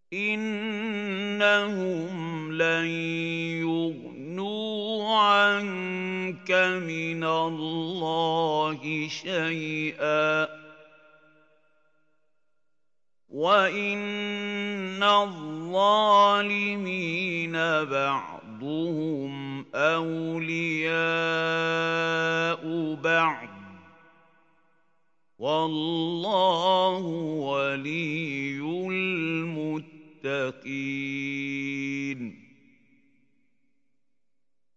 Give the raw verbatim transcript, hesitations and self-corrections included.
إِنَّهُمْ لَن يُغْنُوا عَنكَ مِنَ اللَّهِ شَيْئًا ۚ وَإِنَّ الظَّالِمِينَ بَعْضُهُمْ أَوْلِيَاءُ بَعْضٍ ۖ وَاللَّهُ وَلِيُّ الْمُتَّقِينَ.